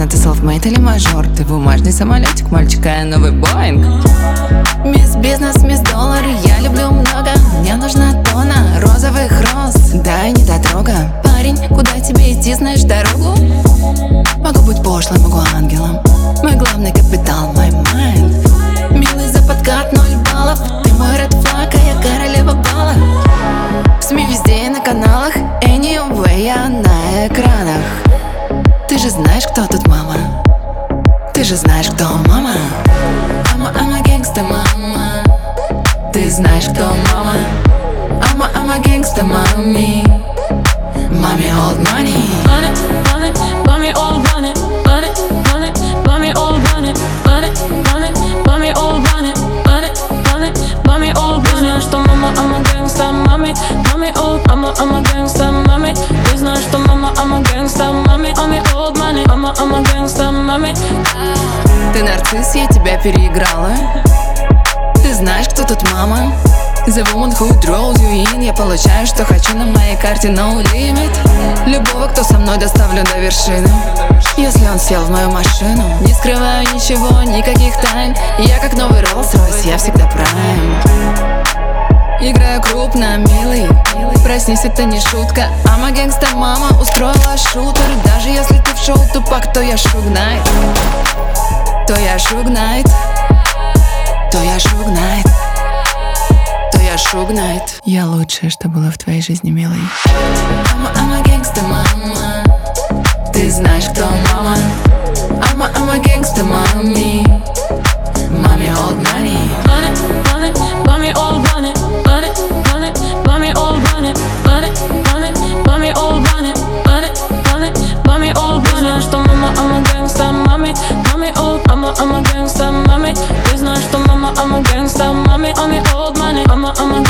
неважно, ты селфмейт или мажор. Ты бумажный самолетик, мальчик, а я новый Боинг. Мисс Бизнес, мисс Доллар, я люблю много. Мне нужна тонна розовых роз, дай недотрога. Парень, куда тебе идти, знаешь дорогу? Могу быть пошлым, могу ангелом. Мой главный капитал, my mind. Милый за подкат, 0 баллов. Ты мой ред флаг, а я королева бала. В СМИ везде и на каналах, anyway, я на экранах. Ты же знаешь, кто тут мама? Ты же знаешь, кто мама? I'm a gangsta мама. Ты знаешь, кто мама? I'm a gangsta mommy. Mommy old money. Run it, mommy all run it. Run it, mommy all run it. Run it, mommy all run it. Run it, mommy all run it. Ты знаешь, что мама, I'm a gangsta mommy. Mommy old, I'm a gangsta mommy. Ты знаешь, что мама, I'm a gangsta mommy. Mommy old money, I'm a gangsta mommy. Ты нарцисс, я тебя переиграла. Ты знаешь, кто тут мама? The woman who draws you in. Я получаю, что хочу, на моей карте no limit. Любого, кто со мной, доставлю до вершины. Если он сел в мою машину, не скрываю ничего, никаких тайн. Я как новый Rolls-Royce, я всегда прайм. Играю крупно, милый, проснись, это не шутка. I'm a gangsta мама, устроила шутер. Даже если ты в шоу тупак, то я Шуг Найт. То я Шуг Найт. То я Шуг Найт. То я Шуг Найт. Я лучшее, что было в твоей жизни, милый. I'm a gangsta мама. Ты знаешь, кто мама? I'm a gangsta mommy. Mommy old money. Run it, mommy all run it. Run it, mommy all run it. Run it, mommy all run it. Run it, mommy all run it. Ты знаешь, что мама, I'm a gangsta mommy. Mommy old, I'm a gangsta mommy. Ты знаешь, что мама, I'm a gangsta mommy. Mommy old money, I'm a